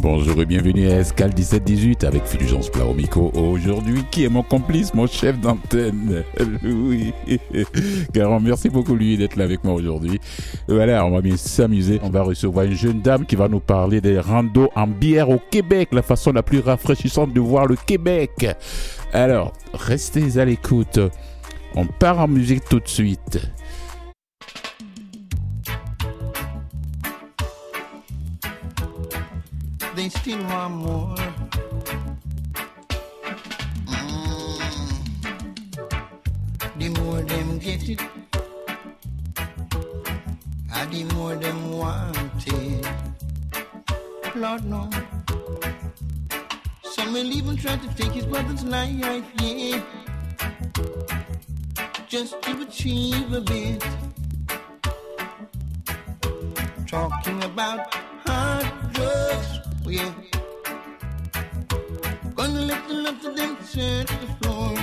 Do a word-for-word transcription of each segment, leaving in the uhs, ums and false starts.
Bonjour et bienvenue à Escale dix-sept dix-huit avec Fulgence Plaumico. Aujourd'hui, qui est mon complice, mon chef d'antenne, Louis. Garant, merci beaucoup lui d'être là avec moi aujourd'hui. Voilà, on va bien s'amuser. On va recevoir une jeune dame qui va nous parler des randos en bière au Québec, la façon la plus rafraîchissante de voir le Québec. Alors, restez à l'écoute. On part en musique tout de suite. They still want more. Mm. The more them get it, and the more them want it. Lord no. Some will even try to take his brother's life, yeah, just to achieve a bit. Talking about hard drugs. Yeah, gonna let the love of them set the floor.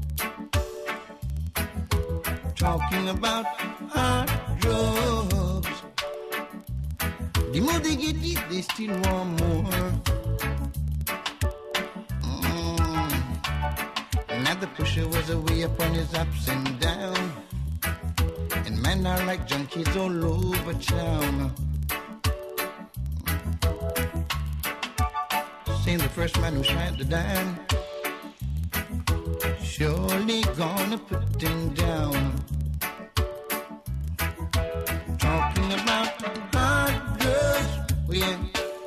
Talking about hard drugs. The more they get it, they still want more. Mm. Now the pusher was away upon his ups and downs, and men are like junkies all over town. Saying the first man who shot the dime, surely gonna put him down. Talking about hard drugs, oh yeah,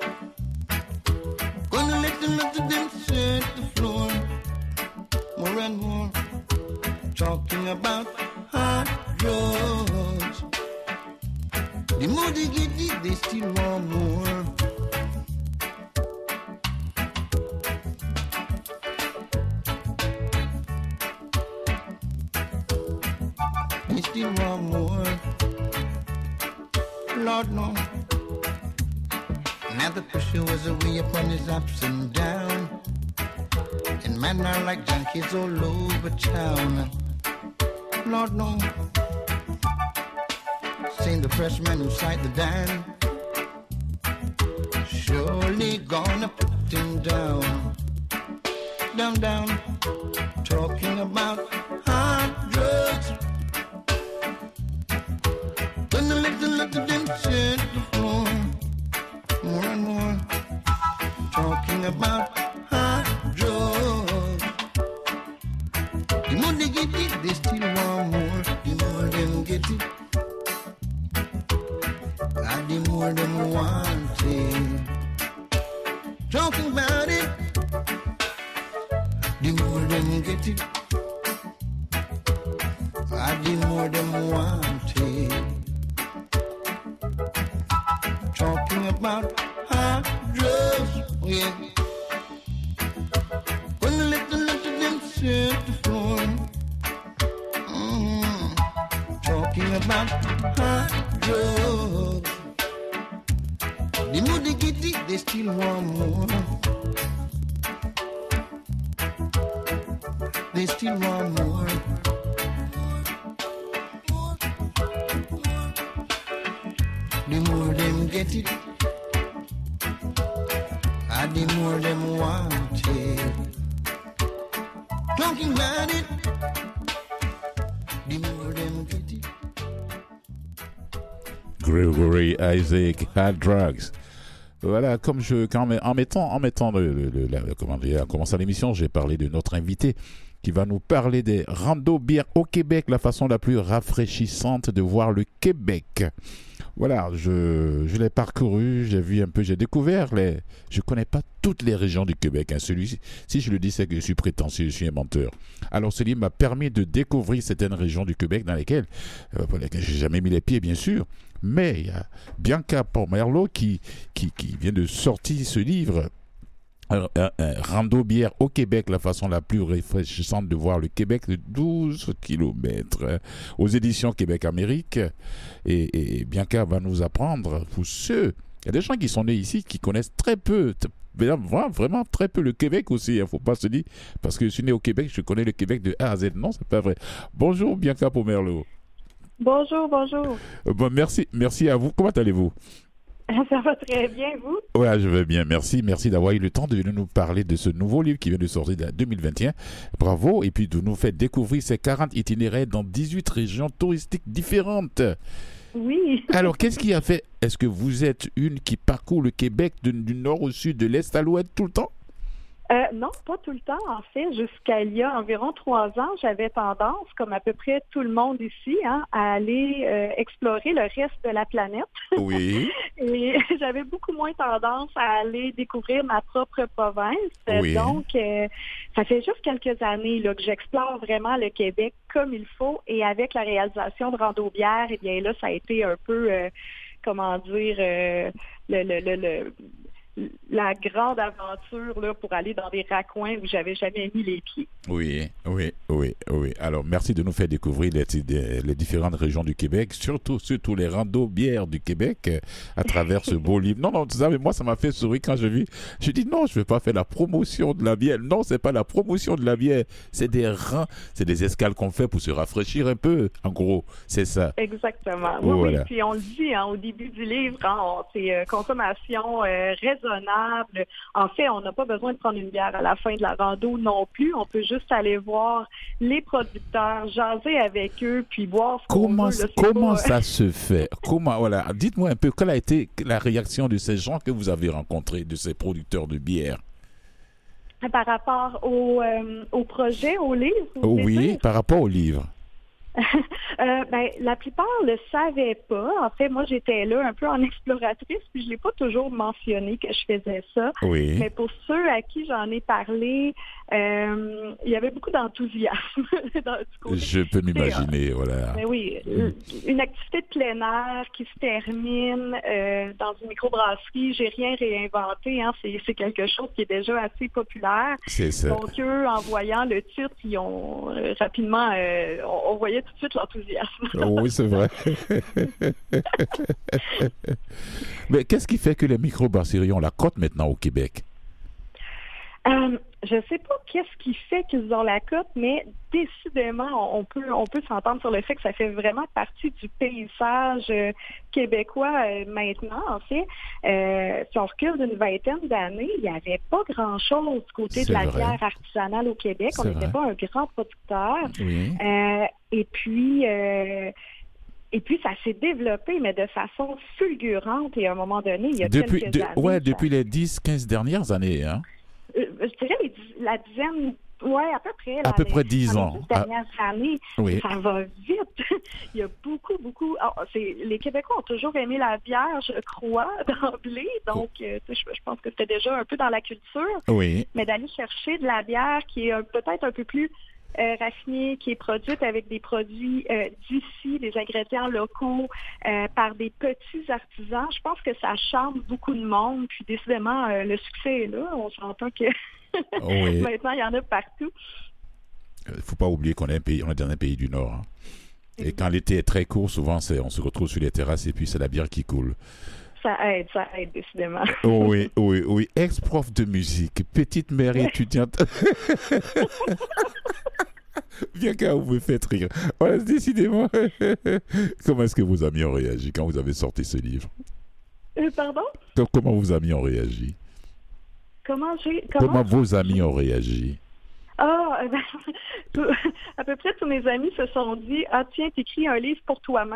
gonna let them let them set the floor. More and more, talking about hard drugs. The more they get it, they still want more. Still want more, Lord no. Now the pusher was away upon his ups and downs, and men are like junkies all over town. Lord no. Saying the first man who sight the dime, surely gonna put him down. Down, down. Talking about hard drugs. Gonna let the let them set the floor. More and more, talking about hard drugs. The more they get it, they still want more. The more them get it, and the more them want it. Talking about it, the more them get it, and the more them want it. Talking about hard drugs, yeah. Gonna let the let them set the floor. Mm. Talking about hard drugs. The more they get it, they still want more. They still want more. The more them get it, and the more them want it. Talking about it, the more them get it. Gregory Isaac, Hard Drugs. Voilà, comme je, quand, en mettant, en mettant le, le, le, la, comment dire, en commençant l'émission, j'ai parlé de notre invité qui va nous parler des randos bières au Québec, la façon la plus rafraîchissante de voir le Québec. Voilà, je, je l'ai parcouru, j'ai vu un peu, j'ai découvert les... Je connais pas toutes les régions du Québec. Hein. Celui-ci, si je le dis, c'est que je suis prétentieux, je suis un menteur. Alors, ce livre m'a permis de découvrir certaines régions du Québec dans lesquelles, euh, pour lesquelles j'ai jamais mis les pieds, bien sûr. Mais il y a Bianca Pomerleau qui, qui, qui vient de sortir ce livre. Un, un, un rando bière au Québec, la façon la plus rafraîchissante de voir le Québec, de douze kilomètres, hein, aux éditions Québec Amérique. Et, et Bianca va nous apprendre, pour ceux, il y a des gens qui sont nés ici, qui connaissent très peu, vraiment, vraiment très peu le Québec aussi, il ne faut pas se dire, parce que je suis né au Québec, je connais le Québec de A à Z. Non, c'est pas vrai. Bonjour Bianca Pomerleau. Bonjour, bonjour. Euh, bon, merci, merci à vous. Comment allez-vous? Ça va très bien, vous? Ouais, je vais bien. Merci. Merci d'avoir eu le temps de nous parler de ce nouveau livre qui vient de sortir en deux mille vingt et un. Bravo. Et puis de nous faire découvrir ces quarante itinéraires dans dix-huit régions touristiques différentes. Oui. Alors, qu'est-ce qui a fait? Est-ce que vous êtes une qui parcourt le Québec de- du nord au sud, de l'est à l'ouest tout le temps? Euh, non, pas tout le temps. En fait, jusqu'à il y a environ trois ans, j'avais tendance, comme à peu près tout le monde ici, hein, à aller euh, explorer le reste de la planète. Oui. Et j'avais beaucoup moins tendance à aller découvrir ma propre province. Oui. Donc, euh, ça fait juste quelques années là, que j'explore vraiment le Québec comme il faut. Et avec la réalisation de Rando-Bière, eh bien là, ça a été un peu, euh, comment dire, euh, le, le, le, le la grande aventure là, pour aller dans des raccoins où j'avais jamais mis les pieds. Oui, oui, oui, oui. Alors, merci de nous faire découvrir les, les- les différentes régions du Québec, surtout, surtout les randos bières du Québec euh, à travers ce beau livre. Non, non, tu savez, moi, ça m'a fait sourire quand je vis. Je dis non, je ne vais pas faire la promotion de la bière. Non, c'est pas la promotion de la bière. C'est des rangs, c'est des escales qu'on fait pour se rafraîchir un peu. En gros, c'est ça. Exactement. Oui, Voilà. oui. Puis on le dit hein, au début du livre, hein, on- c'est euh, consommation euh, raisonnable. En fait, on n'a pas besoin de prendre une bière à la fin de la rando non plus. On peut juste aller voir les producteurs, jaser avec eux, puis boire ce qu'on Comment, veut. Là, c'est comment pas- ça se fait? Comment, voilà. Dites-moi un peu, quelle a été la réaction de ces gens que vous avez rencontrés, de ces producteurs de bière? Par rapport au, euh, au projet, au livre, vous voulez Oui, dire? par rapport au livre. Euh, ben, la plupart le savaient pas. En fait, moi, j'étais là un peu en exploratrice, puis je l'ai pas toujours mentionné que je faisais ça. Oui. Mais pour ceux à qui j'en ai parlé, euh, il y avait beaucoup d'enthousiasme dans- du côté. Je peux m'imaginer, voilà. Mais oui, une activité de plein air qui se termine euh, dans une microbrasserie, j'ai rien réinventé, hein, c'est, c'est quelque chose qui est déjà assez populaire. C'est ça. Donc eux, en voyant le titre, ils ont euh, rapidement, euh, on, on voyait tout de suite l'enthousiasme. Oui, c'est vrai. Mais qu'est-ce qui fait que les microbrasseries ont la cote maintenant au Québec? Euh, je ne sais pas qu'est-ce qui fait qu'ils ont la cote, mais décidément, on peut on peut s'entendre sur le fait que ça fait vraiment partie du paysage euh, québécois euh, maintenant, en fait. Euh, si on recule d'une vingtaine d'années, il n'y avait pas grand-chose du côté C'est de la vrai. bière artisanale au Québec. C'est On n'était vrai. pas un grand producteur. Oui. Euh, et puis... euh, Et puis, ça s'est développé, mais de façon fulgurante. Et à un moment donné, il y a Depuis, quelques de- années... ouais, ça- depuis les dix quinze dernières années, hein? Euh, je dirais les dix- la dizaine, ouais, à peu près. À là, peu les- près dix dans ans. Les dix Ah, dernières années, oui. ça va vite. Il y a beaucoup, beaucoup. ah, c'est, les Québécois ont toujours aimé la bière, je crois, d'emblée. Donc, euh, tu sais, je, je pense que c'était déjà un peu dans la culture. Oui. Mais d'aller chercher de la bière qui est euh, peut-être un peu plus euh, raffinée, qui est produite avec des produits euh, d'ici, des ingrédients locaux, euh, par des petits artisans, je pense que ça charme beaucoup de monde. Puis décidément, euh, le succès est là. On s'entend que Oui. maintenant, il y en a partout. Il ne faut pas oublier qu'on est, un pays, on est dans un pays du Nord, hein. Et quand l'été est très court, souvent, c'est, on se retrouve sur les terrasses et puis c'est la bière qui coule. Ça aide, ça aide décidément. Oh oui, oui, oui. Ex-prof de musique, petite mère étudiante. Bien qu'à vous me faites rire. Voilà, décidément. Comment est-ce que vos amis ont réagi quand vous avez sorti ce livre? Euh, pardon? Donc, comment vos amis ont réagi? Comment j'ai... Comment vos amis ont réagi? Ah, euh, ben, tout- à peu près tous mes amis se sont dit « Ah tiens, t'écris un livre pour toi-même. »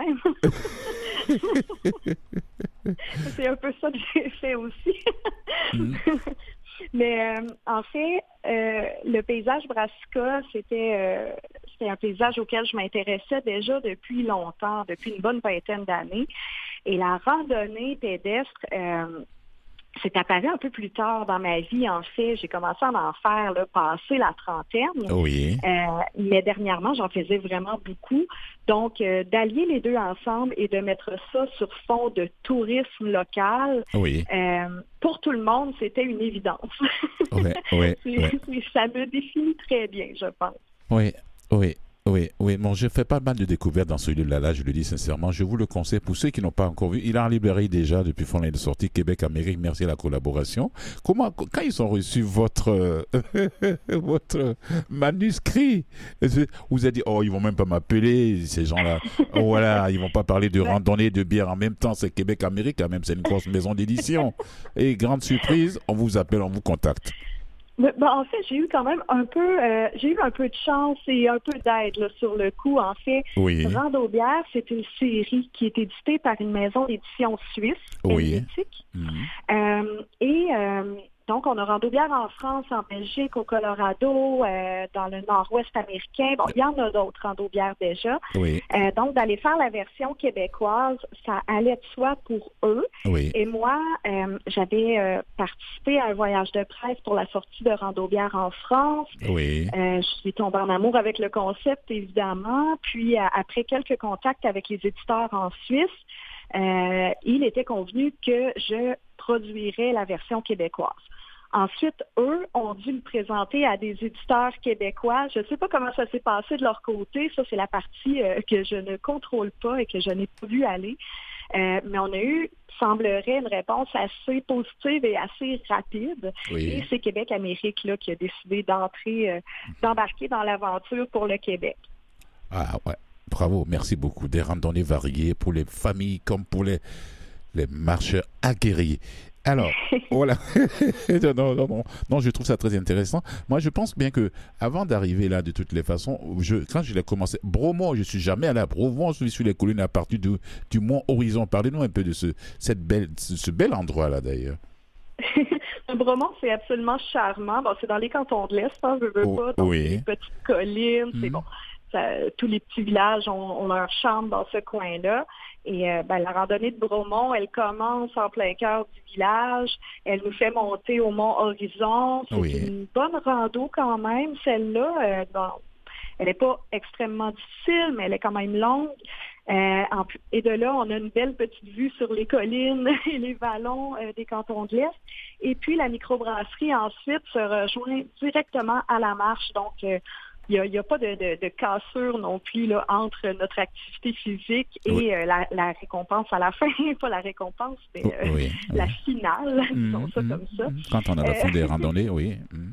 C'est un peu ça que j'ai fait aussi. Mm. Mais euh, en fait, euh, le paysage brassica, c'était, euh, c'était un paysage auquel je m'intéressais déjà depuis longtemps, depuis une bonne vingtaine d'années. Et la randonnée pédestre... Euh, c'est apparu un peu plus tard dans ma vie, en fait. J'ai commencé à en faire, là, passer la trentaine. Oui. Euh, mais dernièrement, j'en faisais vraiment beaucoup. Donc, euh, d'allier les deux ensemble et de mettre ça sur fond de tourisme local, Oui. euh, pour tout le monde, c'était une évidence. Oui, oui, C'est- oui. c'est- Ça me définit très bien, je pense. Oui, oui. Oui, oui, bon, j'ai fait pas mal de découvertes dans celui-là, là, je le dis sincèrement. Je vous le conseille pour ceux qui n'ont pas encore vu. Il est en librairie déjà depuis fond de sortie, Québec-Amérique. Merci à la collaboration. Comment, quand ils ont reçu votre, euh, votre manuscrit, vous avez dit, oh, ils vont même pas m'appeler, ces gens-là. Oh, voilà, ils vont pas parler de randonnée, de bière en même temps. C'est Québec-Amérique, quand même, c'est une grosse maison d'édition. Et grande surprise, on vous appelle, on vous contacte. Ben, en fait, j'ai eu quand même un peu, euh, j'ai eu un peu de chance et un peu d'aide là, sur le coup. En fait, oui. Rando-Bière, c'est une série qui est éditée par une maison d'édition suisse, oui. helvétique. Mm-hmm. Euh, et euh, donc, on a Rando-Bière en France, en Belgique, au Colorado, euh, dans le nord-ouest américain. Bon, il y en a d'autres Rando-Bière déjà. Oui. Euh, donc, d'aller faire la version québécoise, ça allait de soi pour eux. Oui. Et moi, euh, j'avais euh, participé à un voyage de presse pour la sortie de Rando-Bière en France. Oui. Euh, je suis tombée en amour avec le concept, évidemment. Puis, euh, après quelques contacts avec les éditeurs en Suisse, euh, il était convenu que je produirais la version québécoise. Ensuite, eux ont dû le présenter à des éditeurs québécois. Je ne sais pas comment ça s'est passé de leur côté. Ça, c'est la partie euh, que je ne contrôle pas et que je n'ai pas vu aller. Euh, mais on a eu, semblerait, une réponse assez positive et assez rapide. Oui. Et c'est Québec-Amérique là, qui a décidé d'entrer, euh, d'embarquer dans l'aventure pour le Québec. Ah ouais, bravo, merci beaucoup. Des randonnées variées pour les familles comme pour les, les marcheurs aguerris. Alors, voilà. non, non, non, non, je trouve ça très intéressant. Moi, je pense bien que avant d'arriver là, de toutes les façons, je, quand je l'ai commencé, Bromont, je suis jamais allé à Bromont, je suis sur les collines à partir du, du Mont Horizon. Parlez-nous un peu de ce, cette belle, ce, ce bel endroit-là, d'ailleurs. Bromont, c'est absolument charmant. Bon, c'est dans les cantons de l'Est, hein, je veux oh, pas. Donc, oui. les petites collines, mmh. c'est bon. Ça, tous les petits villages ont, ont leur chambre dans ce coin-là. Et euh, ben, la randonnée de Bromont, elle commence en plein cœur du village. Elle nous fait monter au Mont Horizon. C'est oui. une bonne rando quand même, celle-là. Euh, bon, elle n'est pas extrêmement difficile, mais elle est quand même longue. Euh, en, et de là, on a une belle petite vue sur les collines et les vallons euh, des cantons de l'Est. Et puis, la microbrasserie, ensuite, se rejoint directement à la marche. Donc, euh, il n'y a, a pas de, de, de cassure non plus là, entre notre activité physique et oui. euh, la, la récompense à la fin. Pas la récompense, mais euh, oui, la oui. finale, disons mmh, ça mmh, comme ça. Quand on a la fin des randonnées, oui. Mmh.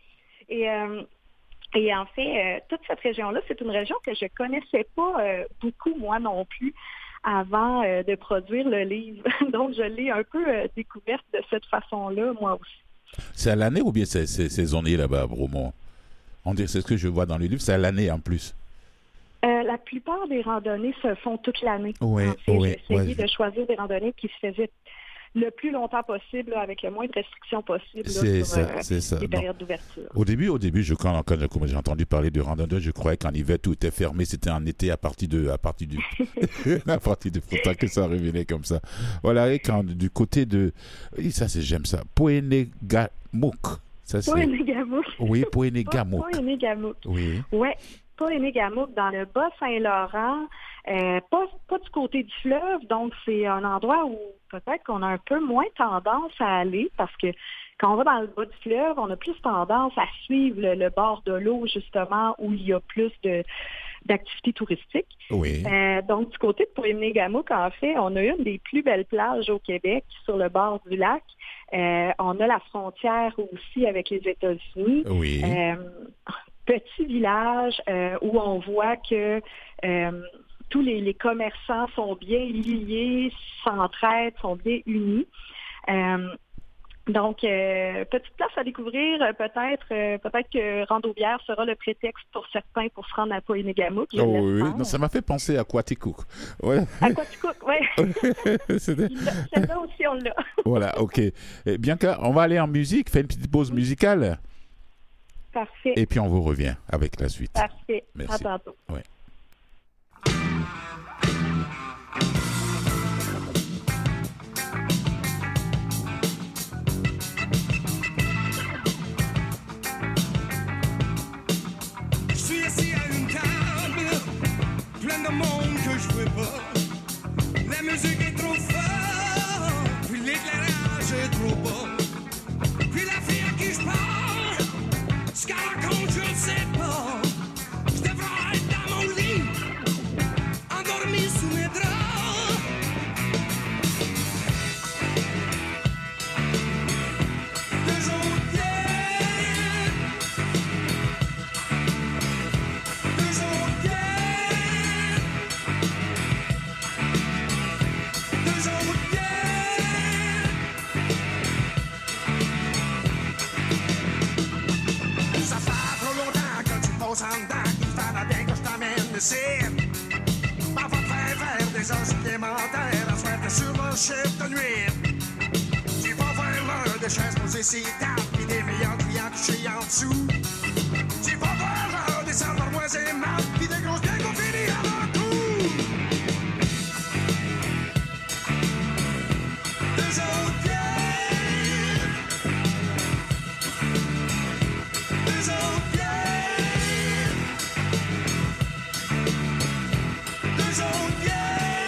Et, euh, et en fait, euh, toute cette région-là, c'est une région que je ne connaissais pas euh, beaucoup, moi non plus, avant euh, de produire le livre. Donc, je l'ai un peu euh, découverte de cette façon-là, moi aussi. C'est à l'année ou bien c'est, c'est saisonnier là-bas à Bromont? On dit, c'est ce que je vois dans le livre, c'est à l'année en plus. Euh, la plupart des randonnées se font toute l'année. Oui, en fait, oui. J'ai essayé ouais. de choisir des randonnées qui se faisaient le plus longtemps possible, là, avec le moins de restrictions possible c'est là, sur ça, euh, c'est ça. les Non. périodes d'ouverture. Au début, au début, je, quand, quand j'ai entendu parler de randonnée, je croyais qu'en hiver tout était fermé, c'était en été à partir de, à partir du, à partir du printemps que ça revenait comme ça. Voilà, et quand du côté de, et ça c'est j'aime ça, Poénégamouk. Ça, c'est... Poénégamouk. Oui, Poénégamouk. Poénégamouk. Oui. Oui, Poénégamouk, dans le Bas-Saint-Laurent, euh, pas, pas du côté du fleuve, donc c'est un endroit où peut-être qu'on a un peu moins tendance à aller, parce que quand on va dans le bas du fleuve, on a plus tendance à suivre le, le bord de l'eau, justement, où il y a plus de d'activités touristiques. Oui. Euh, donc, du côté de Poénégamouk, en fait, on a une des plus belles plages au Québec, sur le bord du lac. Euh, on a la frontière aussi avec les États-Unis. Oui. Euh, petit village euh, où on voit que euh, tous les, les commerçants sont bien liés, s'entraident, sont bien unis. Euh, Donc, euh, petite place à découvrir, euh, peut-être euh, peut-être que Rando-Bière sera le prétexte pour certains pour se rendre à Poénégamouk. Oh oui, non, ça m'a fait penser à Quaticook. Ouais. À Quaticook, oui. C'était... Celle-là aussi, on l'a. Voilà, ok. Et Bianca, on va aller en musique, faire une petite pause musicale. Parfait. Et puis on vous revient avec la suite. Parfait. Merci. À tantôt. Ouais. De monde que je veux pas. La musique est trop forte, puis l'éclairage est trop bas. Puis la fille à qui je parle, ce qu'elle raconte, je ne sais pas. Je devrais être dans mon de chaises posées sur table, puis des meilleurs clients couchés en dessous. Tu vas voir genre des salles d'armoises et maths, puis des grosses bières qu'on finit à leur coup. Deux autres bières. Deux autres bières. Deux autres bières.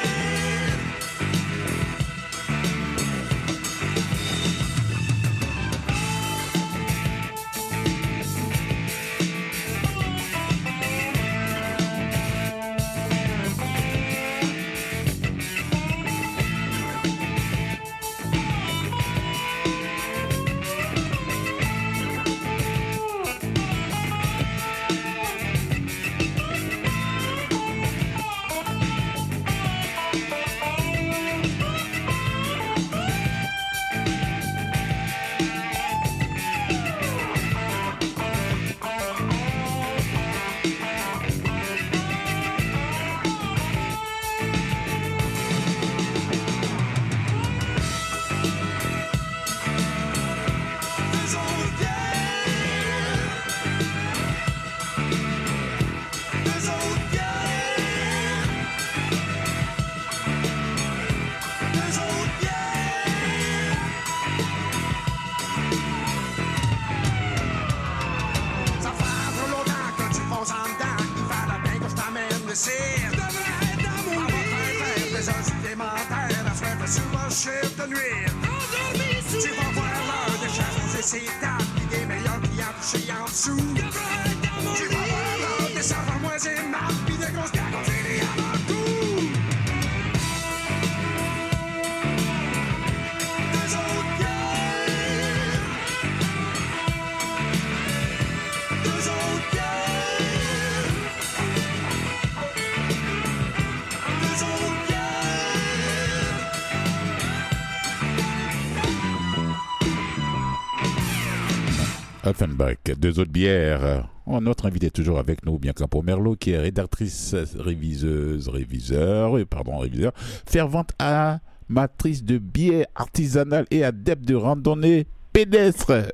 Offenbach, deux autres bières. Oh, notre invité est toujours avec nous, Bianca Pomerleau, qui est rédactrice, réviseuse, réviseur, pardon, réviseur, fervente amatrice de bières artisanales et adepte de randonnée pédestre.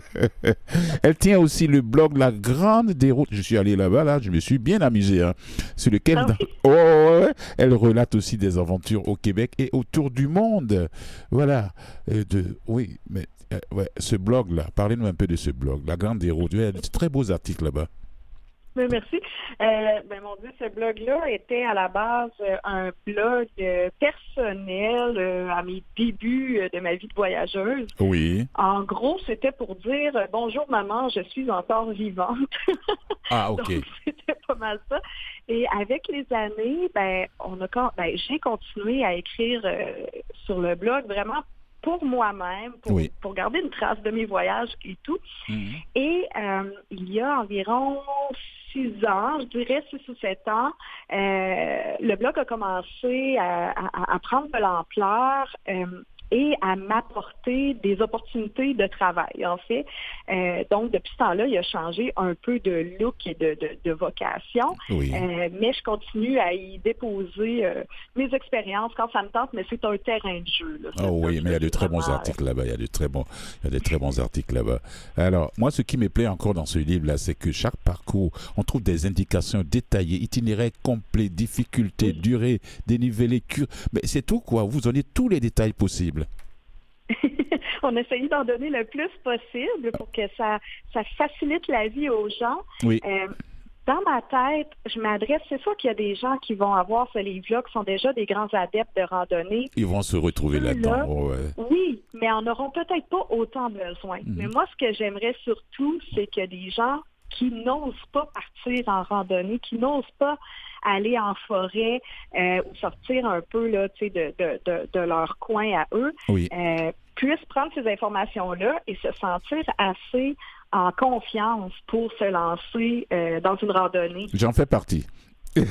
Elle tient aussi le blog La Grande Déroute. Je suis allé là-bas, là, je me suis bien amusé, hein, sur lequel Ah oui. oh, ouais, elle relate aussi des aventures au Québec et autour du monde. Voilà. Euh, de, oui, mais euh, ouais, ce blog-là, parlez-nous un peu de ce blog, La Grande Déroute. Il y a de très beaux articles là-bas. Ben, merci. Euh, ben, mon Dieu, ce blog-là était à la base euh, un blog euh, personnel euh, à mes débuts euh, de ma vie de voyageuse. Oui. En gros, c'était pour dire euh, bonjour maman, je suis encore vivante. Ah, ok. Donc, c'était pas mal ça. Et avec les années, ben, on a, con- ben, j'ai continué à écrire euh, sur le blog vraiment pour moi-même, pour, Oui. pour garder une trace de mes voyages et tout. Mhm. Et euh, il y a environ six ans, je dirais six ou sept ans, euh, le blog a commencé à, à- à prendre de l'ampleur euh, et à m'apporter des opportunités de travail, en fait. Euh, donc, depuis ce temps-là, il a changé un peu de look et de, de, de vocation. Oui. Euh, mais je continue à y déposer euh, mes expériences quand ça me tente, mais c'est un terrain de jeu. Là, Oh oui, mais il y a de très bons Vraiment, articles là-bas. Il y a de très bons, il y a de très bons articles là-bas. Alors, moi, ce qui me plaît encore dans ce livre-là, c'est que chaque parcours, on trouve des indications détaillées, itinéraire complet, difficultés, Oui. durée, dénivelé, cure. Mais c'est tout quoi. Vous donnez tous les détails possibles. On essaye d'en donner le plus possible pour que ça, ça facilite la vie aux gens. Oui. Euh, dans ma tête, je m'adresse, c'est sûr qu'il y a des gens qui vont avoir ce livre-là, qui sont déjà des grands adeptes de randonnée. Ils vont se retrouver Ceux-là, là-dedans. Oh, ouais. Oui, mais en auront peut-être pas autant besoin. Mhm. Mais moi, ce que j'aimerais surtout, c'est que des gens qui n'osent pas partir en randonnée, qui n'osent pas aller en forêt euh, ou sortir un peu là, tu sais, de, de, de, de leur coin à eux, Oui. euh, puissent prendre ces informations-là et se sentir assez en confiance pour se lancer euh, dans une randonnée. J'en fais partie. Mais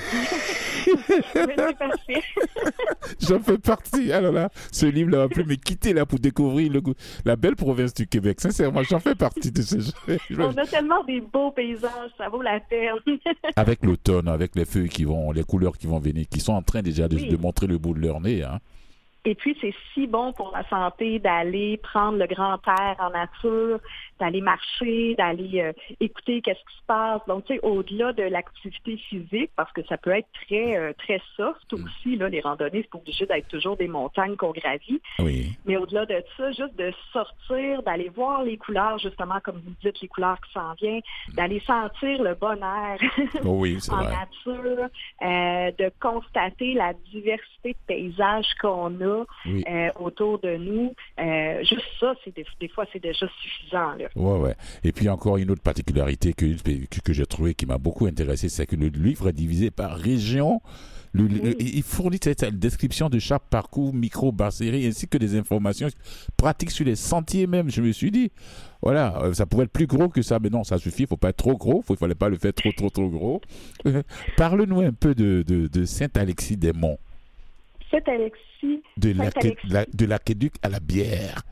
c'est parfait. J'en fais partie. Alors là, ce livre-là va plus me quitter là pour découvrir le, la belle province du Québec. Sincèrement, j'en fais partie de ce jeu. On a tellement des beaux paysages, ça vaut la peine. Avec l'automne, avec les feuilles qui vont, les couleurs qui vont venir, qui sont en train déjà de, Oui. de montrer le bout de leur nez. Hein. Et puis, c'est si bon pour la santé d'aller prendre le grand air en nature, d'aller marcher, d'aller euh, écouter qu'est-ce qui se passe. Donc, tu sais, au-delà de l'activité physique, parce que ça peut être très euh, très soft aussi, là, les randonnées, c'est pas obligé d'être toujours des montagnes qu'on gravit. Oui. Mais au-delà de ça, juste de sortir, d'aller voir les couleurs, justement, comme vous dites, les couleurs qui s'en viennent, d'aller sentir le bon air Oh oui, c'est en vrai. nature, euh, de constater la diversité de paysages qu'on a Oui. euh, autour de nous. Euh, juste ça, c'est des, des fois, c'est déjà suffisant. Là. Ouais, ouais. Et puis encore une autre particularité que, que, que j'ai trouvé qui m'a beaucoup intéressé, c'est que le livre est divisé par région. Le, Oui. le, il fournit cette description de chaque parcours micro-barcerie ainsi que des informations pratiques sur les sentiers même. Je me suis dit, voilà, euh, ça pourrait être plus gros que ça, mais non, ça suffit, il ne faut pas être trop gros, il ne fallait pas le faire trop, trop, trop gros. Parle-nous un peu de, de, de Saint-Alexis-des-Monts, Saint-Alexis, de, Saint-Alexis. l'aqué- de la- de l'aqueduc à la bière.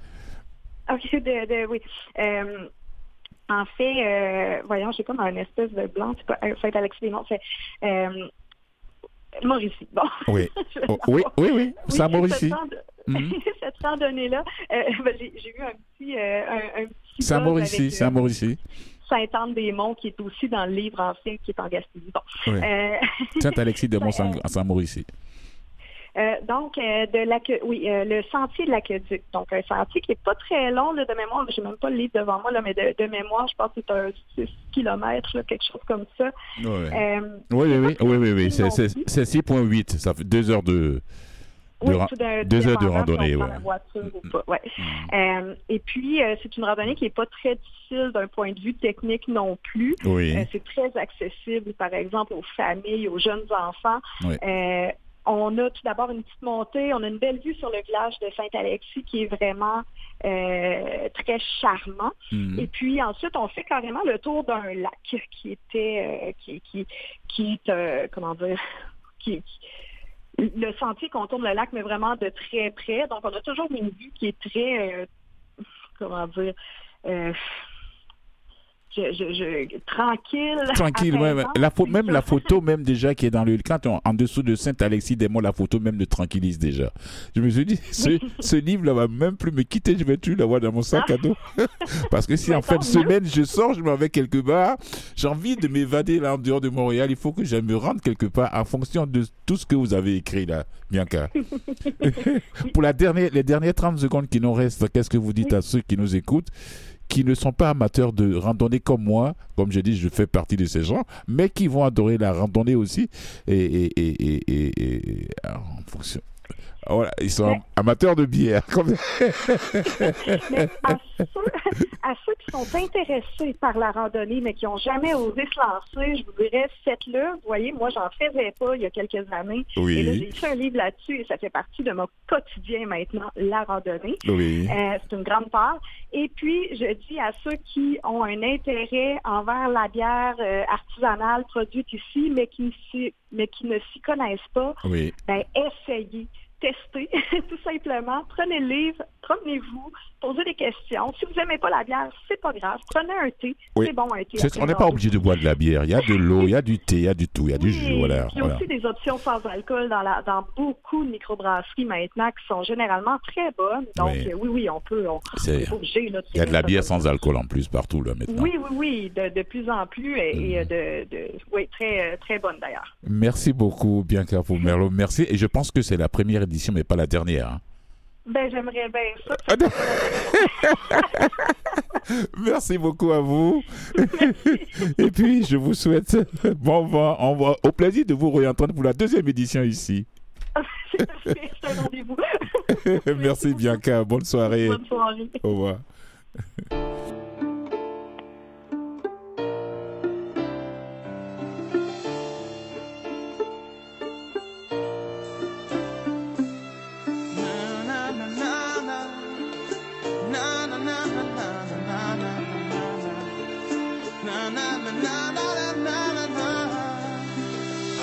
OK, de, de, oui. Euh, en fait, euh, voyons, j'ai comme un espèce de blanc, c'est pas euh, Saint-Alexis-des-Monts, c'est euh, Mauricie. Bon. Oui, Je vais oh, oui, l'avoir. oui, oui, Oui, ça Mauricie. Cette, rando- Mhm. cette randonnée-là, euh, ben, j'ai, j'ai eu un petit, euh, un, un petit C'est à buzz Mauricie, avec, c'est à euh, Mauricie. Sainte-Anne-des-Monts, qui est aussi dans le livre ancien, qui est en Gaspésie. Bon. Oui. Euh, Saint-Alexis-des-Monts, euh, à Saint-Mauricie. Euh, donc, euh, de l'aque- oui, euh, le sentier de l'aqueduc. Donc, un sentier qui est pas très long là, de mémoire. Je n'ai même pas le livre devant moi, là, mais de, de mémoire, je pense que c'est un six kilomètres, là, quelque chose comme ça. Ouais. Euh, Oui, oui, oui, c'est pas oui, oui, très oui. difficile C'est, non c'est, plus. c'est six virgule huit. Ça fait deux heures de, de Oui, ra- tout d'un- deux heures de dépendant si randonnée. on prend Ouais. la voiture ou pas. Ouais. Mm. Euh, et puis, euh, c'est une randonnée qui n'est pas très difficile d'un point de vue technique non plus. Oui. Euh, c'est très accessible, par exemple, aux familles, aux jeunes enfants. Oui. Euh, on a tout d'abord une petite montée, on a une belle vue sur le village de Saint-Alexis qui est vraiment euh, très charmant. Mm. Et puis ensuite, on fait carrément le tour d'un lac qui était, euh, qui, qui, qui est, euh, comment dire, qui, qui- le sentier contourne le lac, mais vraiment de très près. Donc, on a toujours une vue qui est très, euh, comment dire, euh, je, je, je, tranquille. Tranquille, ouais, ouais. apaisante. La pho- même la photo, même déjà qui est dans le. Quand on, en dessous de Saint-Alexis-des-Monts, la photo même le tranquillise déjà. Je me suis dit, ce, ce livre-là va même plus me quitter, je vais plus l'avoir dans mon sac à dos. Parce que si Mais en fin de tant mieux. semaine je sors, je m'en vais quelque part, j'ai envie de m'évader là en dehors de Montréal, il faut que je me rende quelque part en fonction de tout ce que vous avez écrit là, Bianca. Pour la dernière, les dernières trente secondes qui nous restent, qu'est-ce que vous dites à ceux qui nous écoutent, qui ne sont pas amateurs de randonnée comme moi, comme je dis, je fais partie de ces gens, mais qui vont adorer la randonnée aussi, et, et, et, et, et, et en fonction. Voilà, ils sont Mais- amateurs de bière. Comme... Mais à ceux, à ceux qui sont intéressés par la randonnée, mais qui n'ont jamais osé se lancer, je vous dirais, faites-le. Vous voyez, moi, j'en faisais pas il y a quelques années. Oui. Et là, j'ai écrit un livre là-dessus et ça fait partie de mon quotidien maintenant, la randonnée. Oui. Euh, c'est une grande part. Et puis, je dis à ceux qui ont un intérêt envers la bière euh, artisanale produite ici, mais qui, ne s'y- mais qui ne s'y connaissent pas, Oui. ben, essayez. Testez, tout simplement. Prenez le livre, promenez-vous, posez des questions. Si vous n'aimez pas la bière, c'est pas grave. Prenez un thé, Oui. c'est bon un thé. C'est- après on n'est une pas rando. obligé de boire de la bière. Il y a de l'eau, il y a du thé, il y a du tout, il y a du Oui, jus. Voilà. Il y a voilà. aussi des options sans alcool dans, la, dans beaucoup de microbrasseries maintenant qui sont généralement très bonnes. Donc, Oui. euh, oui, oui, on peut. On C'est- n'est pas obligé. Là, Il y a de la bière sans sans alcool en plus partout là maintenant. Oui, oui, oui, de, de plus en plus et, Mm. et, euh, de, de, oui, très, euh, très bonne d'ailleurs. Merci beaucoup, Bianca pour Merlot. Merci. Et je pense que c'est la première édition, mais pas la dernière. Hein. Ben, j'aimerais bien ça. Ah, non. Merci beaucoup à vous. Et puis, je vous souhaite bon vent, au revoir. Au plaisir de vous réentendre pour la deuxième édition ici. C'est un rendez-vous. Merci, Bianca. Bonne soirée. Bonne soirée. Au revoir.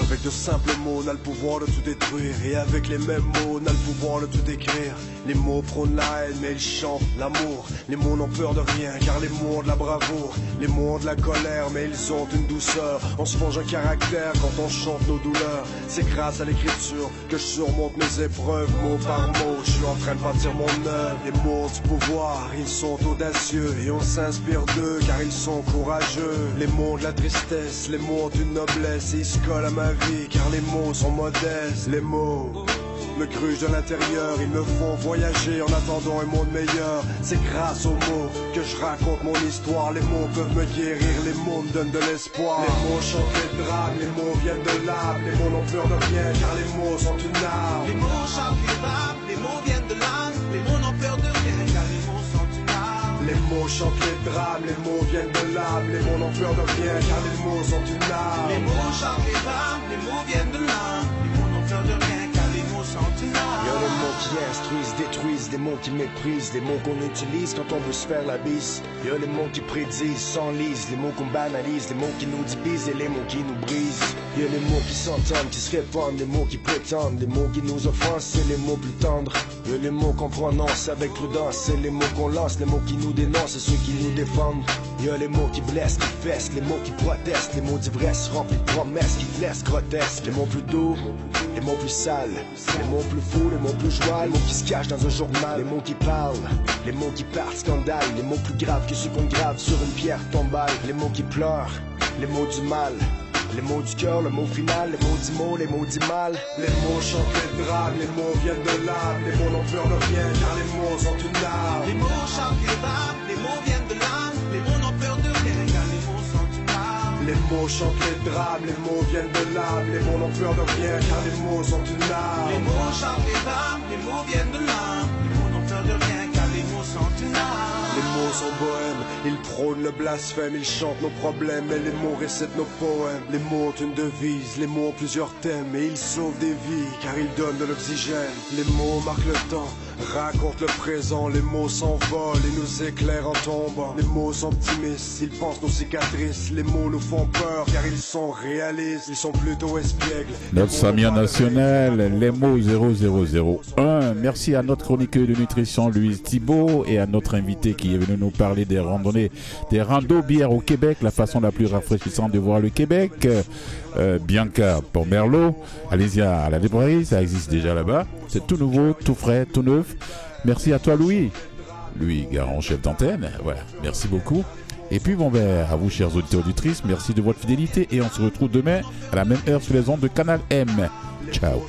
Avec de simples mots, on a le pouvoir de tout détruire. Et avec les mêmes mots, on a le pouvoir de tout écrire. Les mots prônent la haine, mais ils chantent l'amour. Les mots n'ont peur de rien, car les mots ont de la bravoure. Les mots ont de la colère, mais ils ont une douceur. On se forge un caractère quand on chante nos douleurs. C'est grâce à l'écriture que je surmonte mes épreuves, mot par mot. Je suis en train de bâtir mon œuvre. Les mots ont du pouvoir, ils sont audacieux. Et on s'inspire d'eux, car ils sont courageux. Les mots ont de la tristesse, les mots ont une noblesse. Et ils se collent à ma vie, car les mots sont modestes. Les mots me grugent de l'intérieur, ils me font voyager en attendant un monde meilleur. C'est grâce aux mots que je raconte mon histoire. Les mots peuvent me guérir, les mots me donnent de l'espoir. Les mots chantent les drames, les mots viennent de l'âme. Les mots n'ont peur de rien, car les mots sont une arme. Les mots chantent les drames, les mots viennent de l'âme. Les mots n'ont peur de rien, car les mots sont une arme. Les mots chantent les drames, les mots viennent de l'âme. Les mots n'ont peur de rien, car les mots sont une arme. Les mots chantent les drames, les mots viennent de l'âme. Les mots n'ont peur de rien, car les mots sont une arme. Y'a les mots qui instruisent, détruisent, des mots qui méprisent, des mots qu'on utilise quand on veut se faire la bise. Y'a les mots qui prédisent, s'enlisent, les mots qu'on banalise, les mots qui nous divisent et les mots qui nous brisent. Y'a les mots qui s'entendent, qui se répandent, les mots qui prétendent, les mots qui nous offensent, c'est les mots plus tendres. Y'a les mots qu'on prononce avec prudence, c'est les mots qu'on lance, les mots qui nous dénoncent et ceux qui nous défendent. Y'a les mots qui blessent, qui fessent, les mots qui protestent, les mots d'ivresse remplis de promesses qui te laissent grotesques. Les mots plus doux, les mots plus sales, les mots plus fous, les mots plus joyeux, les mots qui se cachent dans un journal, les mots qui parlent, les mots qui partent scandale, les mots plus graves que ceux qu'on grave sur une pierre tombale, les mots qui pleurent, les mots du mal, les mots du cœur, le mot final, les mots du mot, les mots du mal. Les mots chantent les drames, les mots viennent de l'âme. Les mots n'ont peur de rien, car les mots sont une arme. Les mots chantent les drames, les mots viennent de l'âme. Les mots n'ont peur de rien, car les mots sont une arme. Les mots chantent les drames, les mots viennent de l'âme. Les mots n'ont peur de rien, car les mots sont une arme. Les mots chantent les drames, les mots viennent de l'âme. Les mots n'ont peur de rien, car les mots sont une arme. Les mots sont bohèmes, ils prônent le blasphème, ils chantent nos problèmes et les mots récitent nos poèmes. Les mots ont une devise, les mots ont plusieurs thèmes et ils sauvent des vies car ils donnent de l'oxygène. Les mots marquent le temps, racontent le présent, les mots s'envolent et nous éclairent en tombant. Les mots sont optimistes, ils pensent nos cicatrices, les mots nous font peur car ils sont réalistes, ils sont plutôt espiègles. Notre Samia national, les mots zéro zéro zéro un. Merci à notre chroniqueur de nutrition Louise Thibault et à notre invité qui est venu nous parler des randonnées, des randos bières au Québec, la façon la plus rafraîchissante de voir le Québec. Euh, Bianca pour Merlot, allez-y à la librairie, ça existe déjà là-bas. C'est tout nouveau, tout frais, tout neuf. Merci à toi Louis. Louis Garon, chef d'antenne. Voilà, merci beaucoup. Et puis bon ben à vous chers auditeurs auditrices, merci de votre fidélité et on se retrouve demain à la même heure sur les ondes de Canal M. Ciao.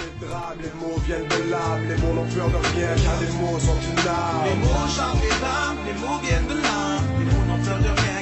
Les mots viennent de l'âme, les mots n'ont peur de rien, car les mots sont une arme. Les mots chantent les drames, les mots viennent de l'âme. Les mots n'ont peur de rien.